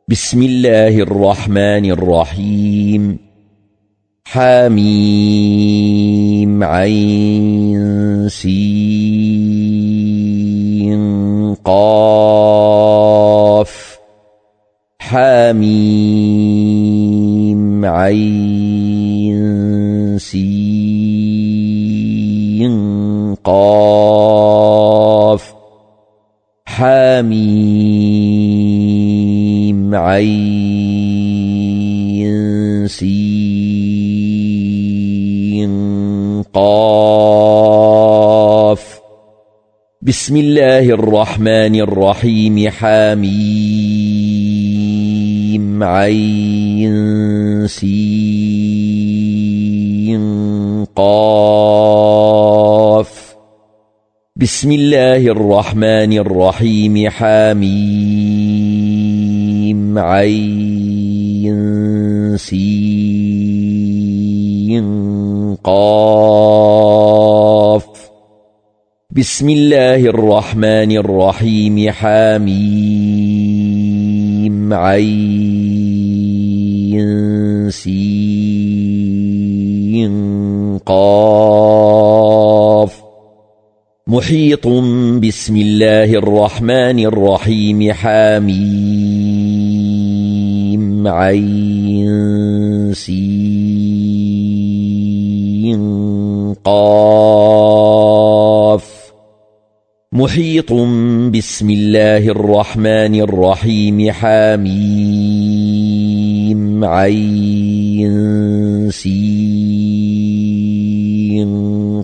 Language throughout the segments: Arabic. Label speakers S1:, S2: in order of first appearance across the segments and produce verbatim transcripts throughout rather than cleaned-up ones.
S1: بسم الله الرحمن الرحيم. حميم عين سين قاف. حميم عين سين قاف. حميم عين سين قاف. بسم الله الرحمن الرحيم. حميم عين سين قاف. بسم الله الرحمن الرحيم. حميم عين سين قاف. بسم الله الرحمن الرحيم. حميم عين سين قاف. محيط. بسم الله الرحمن الرحيم. حميم عين سين قاف. محيط. بسم الله الرحمن الرحيم. حميم عين سين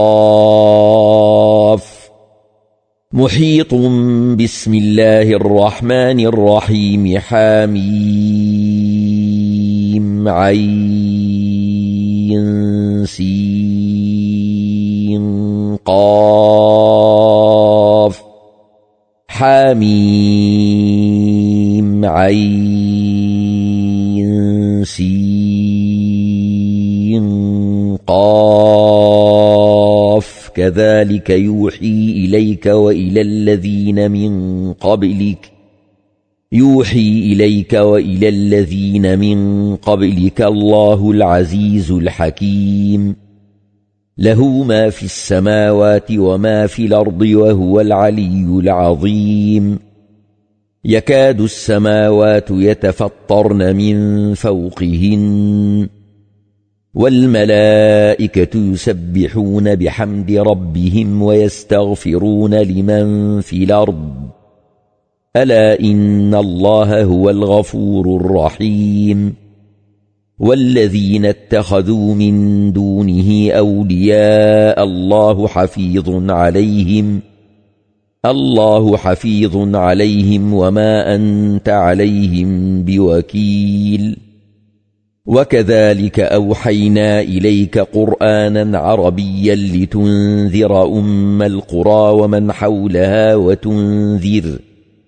S1: قاف. محيط. بسم الله الرحمن الرحيم. حميم عين سين قاف. حميم عين سين قاف. كذلك يوحي إليك وإلى الذين من قبلك يوحي إليك وإلى الذين من قبلك الله العزيز الحكيم. له ما في السماوات وما في الأرض وهو العلي العظيم. يكاد السماوات يتفطرن من فوقهن والملائكة يسبحون بحمد ربهم ويستغفرون لمن في الأرض ألا إن الله هو الغفور الرحيم. والذين اتخذوا من دونه أولياء الله حفيظ عليهم الله حفيظ عليهم وما أنت عليهم بوكيل. وكذلك أوحينا إليك قرآنا عربيا لتنذر أم القرى ومن حولها وتنذر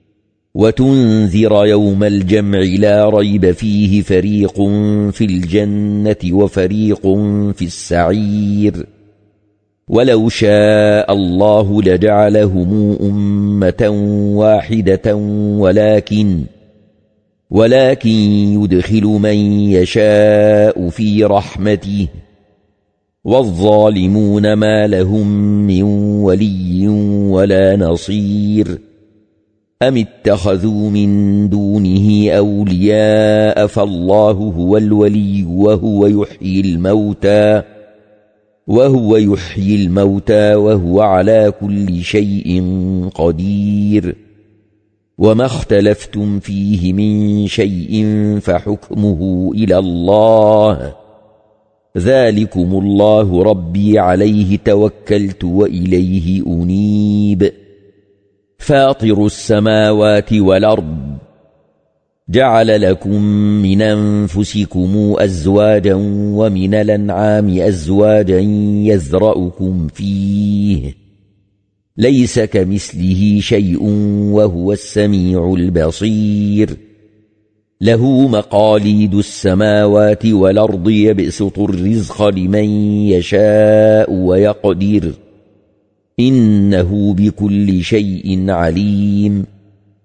S1: وتنذر يوم الجمع لا ريب فيه فريق في الجنة وفريق في السعير. ولو شاء الله لجعلهم أمة واحدة ولكن ولكن يدخل من يشاء في رحمته والظالمون ما لهم من ولي ولا نصير. أم اتخذوا من دونه أولياء فالله هو الولي وهو يحيي الموتى وهو يحيي الموتى وهو على كل شيء قدير. وما اختلفتم فيه من شيء فحكمه إلى الله. ذلكم الله ربي عليه توكلت وإليه أنيب. فاطر السماوات والأرض جعل لكم من أنفسكم أزواجا ومن الأنعام أزواجا يذرأكم فيه ليس كمثله شيء وهو السميع البصير. له مقاليد السماوات والأرض يبسط الرزق لمن يشاء ويقدر إنه بكل شيء عليم.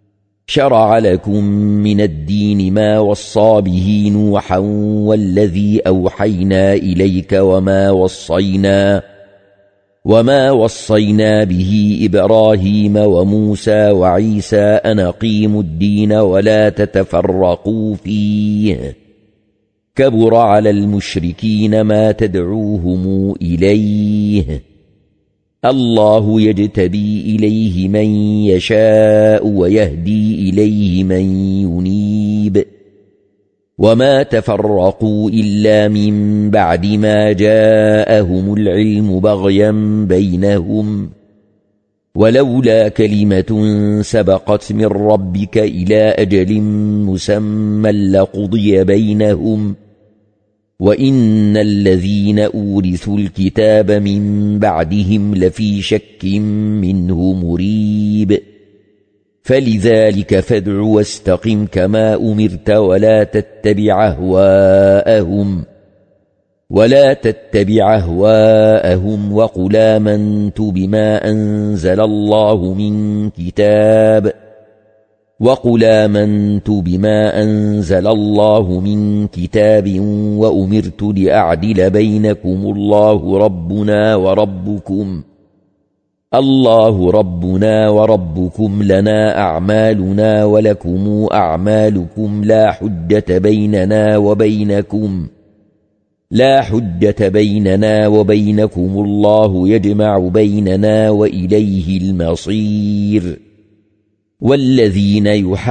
S1: شرع لكم من الدين ما وصى به نوحا والذي أوحينا إليك وما وصينا وما وصينا به إبراهيم وموسى وعيسى أن أقيموا الدين ولا تتفرقوا فيه كبر على المشركين ما تدعوهم إليه الله يجتبي إليه من يشاء ويهدي إليه من ينيب وما تفرقوا إلا من بعد ما جاءهم العلم بغيا بينهم ولولا كلمة سبقت من ربك إلى أجل مسمى لقضي بينهم وإن الذين أورثوا الكتاب من بعدهم لفي شك منه مريب فلذلك فادع واستقم كما أمرت ولا تتبع أهواءهم ولا تتبع أهواءهم وقل آمنت بما أنزل الله من كتاب وقل آمنت بما أنزل الله من كتاب وأمرت لأعدل بينكم الله ربنا وربكم الله ربنا وربكم لنا أعمالنا ولكم أعمالكم لا حجة بيننا وبينكم لا حجة بيننا وبينكم الله يجمع بيننا وإليه المصير والذين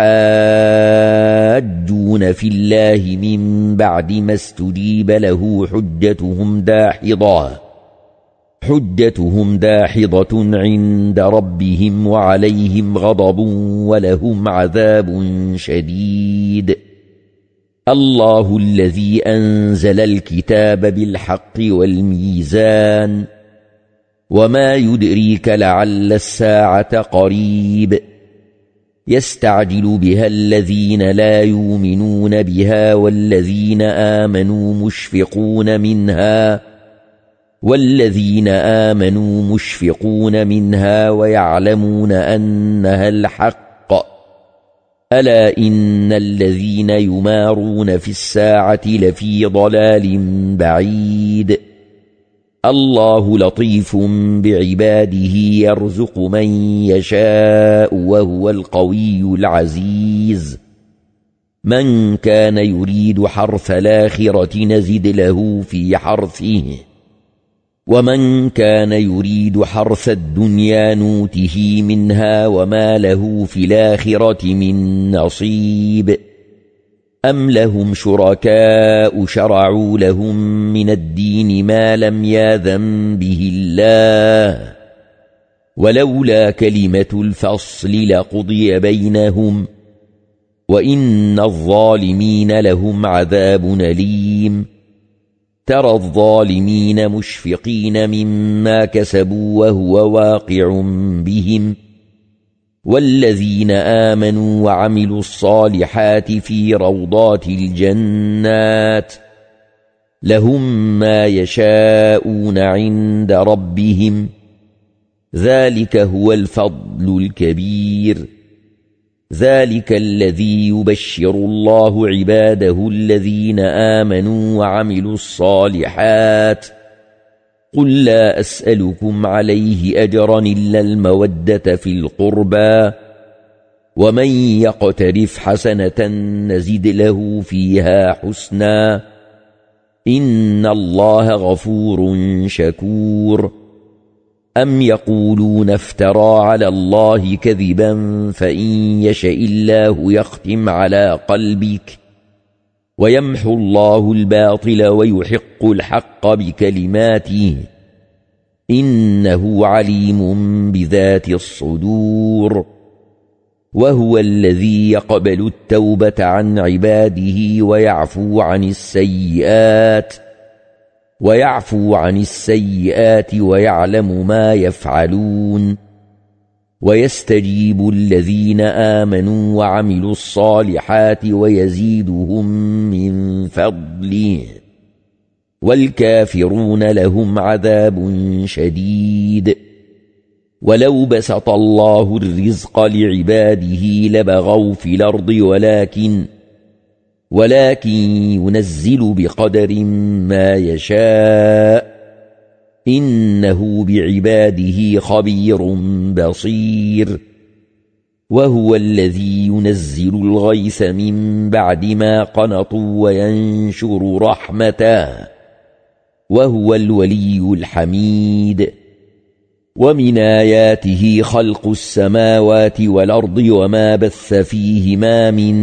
S1: يحاجون في الله من بعد ما استجيب له حجتهم داحضة حجتهم داحضة عند ربهم وعليهم غضب ولهم عذاب شديد الله الذي أنزل الكتاب بالحق والميزان وما يدريك لعل الساعة قريب يستعجل بها الذين لا يؤمنون بها والذين آمنوا مشفقون منها والذين آمنوا مشفقون منها ويعلمون أنها الحق ألا إن الذين يمارون في الساعة لفي ضلال بعيد الله لطيف بعباده يرزق من يشاء وهو القوي العزيز من كان يريد حرث الآخرة نزد له في حرثه ومن كان يريد حرث الدنيا نوته منها وما له في الآخرة من نصيب أم لهم شركاء شرعوا لهم من الدين ما لم يأذن به الله ولولا كلمة الفصل لقضي بينهم وإن الظالمين لهم عذاب أليم ترى الظالمين مشفقين مما كسبوا وهو واقع بهم والذين آمنوا وعملوا الصالحات في روضات الجنات لهم ما يشاءون عند ربهم ذلك هو الفضل الكبير ذلك الذي يبشر الله عباده الذين آمنوا وعملوا الصالحات قل لا أسألكم عليه أجرا إلا المودة في القربى ومن يقترف حسنة نزد له فيها حسنا إن الله غفور شكور أم يقولون افترى على الله كذبا فإن يشاء الله يختم على قلبك ويمحو الله الباطل ويحق الحق بكلماته إنه عليم بذات الصدور وهو الذي يقبل التوبة عن عباده ويعفو عن السيئات ويعفو عن السيئات ويعلم ما يفعلون ويستجيب الذين آمنوا وعملوا الصالحات ويزيدهم من فضله والكافرون لهم عذاب شديد ولو بسط الله الرزق لعباده لبغوا في الأرض ولكن ولكن ينزل بقدر ما يشاء إنه بعباده خبير بصير وهو الذي ينزل الغيث من بعد ما قنطوا وينشر رحمته وهو الولي الحميد ومن آياته خلق السماوات والأرض وما بث فيهما من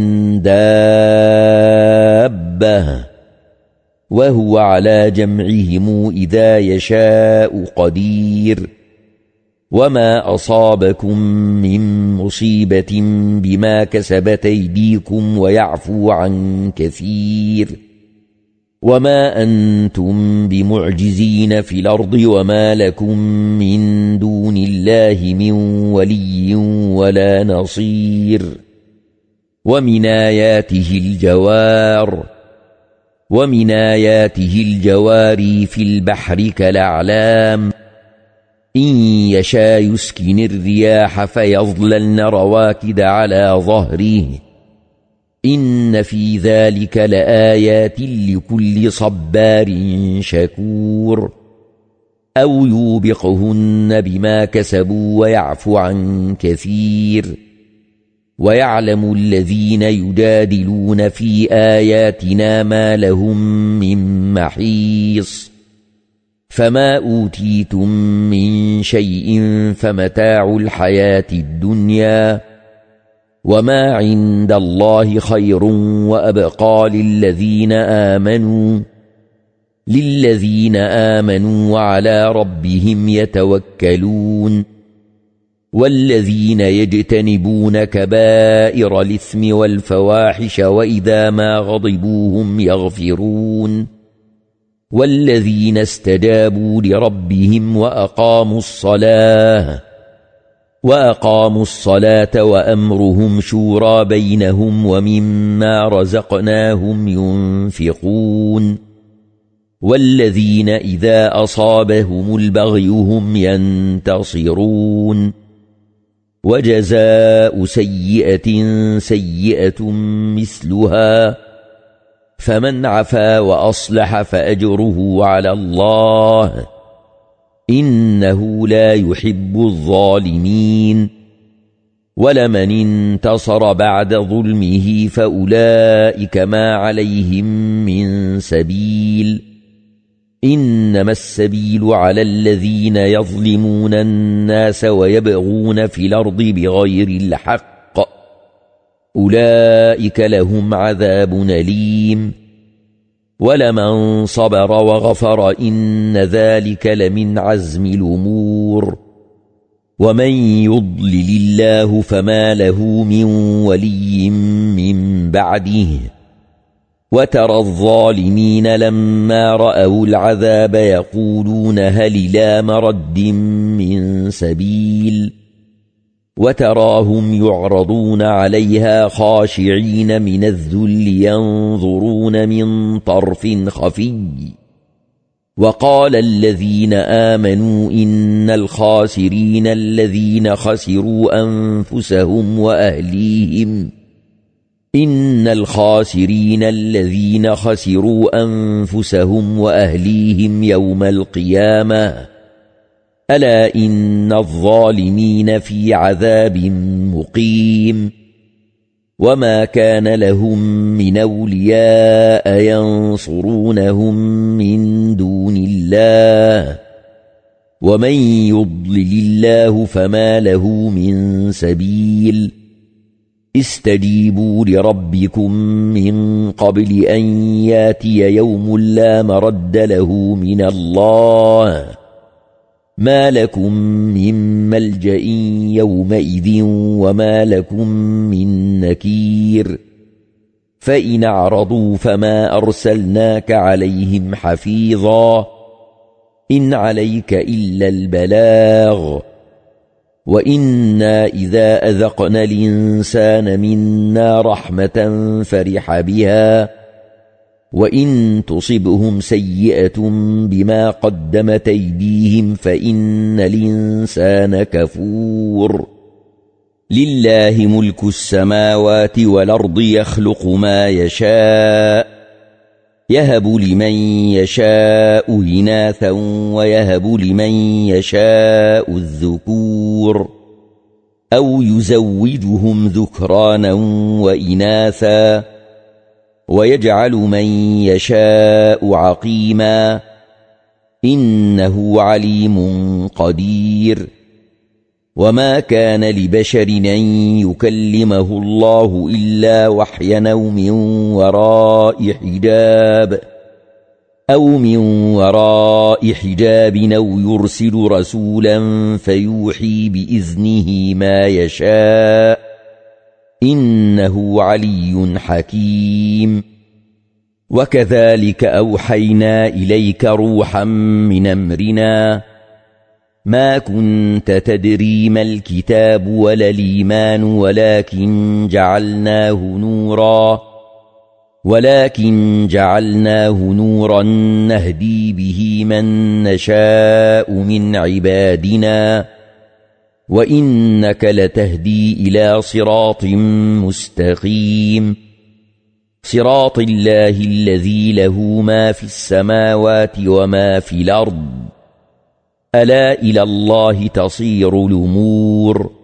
S1: دابة وهو على جمعهم إذا يشاء قدير وما أصابكم من مصيبة بما كسبت أيديكم ويعفو عن كثير وما أنتم بمعجزين في الأرض وما لكم من دون الله من ولي ولا نصير ومن آياته الجوار ومن آياته الجواري في البحر كالأعلام إن يشاء يسكن الرياح فيظللن رواكد على ظهره إن في ذلك لآيات لكل صبار شكور أو يوبقهن بما كسبوا ويعفو عن كثير ويعلم الذين يجادلون في آياتنا ما لهم من محيص فما أوتيتم من شيء فمتاع الحياة الدنيا وما عند الله خير وأبقى للذين آمنوا للذين آمنوا وعلى ربهم يتوكلون والذين يجتنبون كبائر الإثم والفواحش وإذا ما غضبوا هم يغفرون والذين استجابوا لربهم وأقاموا الصلاة وأقاموا الصلاة وأمرهم شورى بينهم ومما رزقناهم ينفقون والذين إذا أصابهم البغي هم ينتصرون وجزاء سيئة سيئة مثلها فمن عفا وأصلح فأجره على الله إنه لا يحب الظالمين ولمن انتصر بعد ظلمه فأولئك ما عليهم من سبيل إنما السبيل على الذين يظلمون الناس ويبغون في الأرض بغير الحق أولئك لهم عذاب أليم ولمن صبر وغفر إن ذلك لمن عزم الأمور ومن يضلل الله فما له من ولي من بعده وترى الظالمين لما رأوا العذاب يقولون هل إلى مرد من سبيل وتراهم يعرضون عليها خاشعين من الذل ينظرون من طرف خفي وقال الذين آمنوا إن الخاسرين الذين خسروا أنفسهم وأهليهم إن الخاسرين الذين خسروا أنفسهم وأهليهم يوم القيامة ألا إن الظالمين في عذاب مقيم وما كان لهم من أولياء ينصرونهم من دون الله ومن يضلل الله فما له من سبيل استجيبوا لربكم من قبل أن ياتي يوم لا مرد له من الله ما لكم من ملجأ يومئذ وما لكم من نكير فإن أعرضوا فما أرسلناك عليهم حفيظا إن عليك إلا البلاغ وإنا إذا أذقنا الإنسان منا رحمة فرح بها وإن تصبهم سيئة بما قدمت أيديهم فإن الإنسان كفور لله ملك السماوات والأرض يخلق ما يشاء يهب لمن يشاء إناثا ويهب لمن يشاء الذكور أو يزوجهم ذكرانا وإناثا ويجعل من يشاء عقيما إنه عليم قدير وما كان لبشر أن يكلمه الله إلا وحيا أو من وراء حجاب أو من وراء حجاب أو يرسل رسولا فيوحي بإذنه ما يشاء إنه علي حكيم وكذلك أوحينا إليك روحا من أمرنا ما كنت تدري ما الكتاب ولا الإيمان ولكن جعلناه نورا ولكن جعلناه نورا نهدي به من نشاء من عبادنا وإنك لتهدي إلى صراط مستقيم صراط الله الذي له ما في السماوات وما في الأرض ألا إلى الله تصير الأمور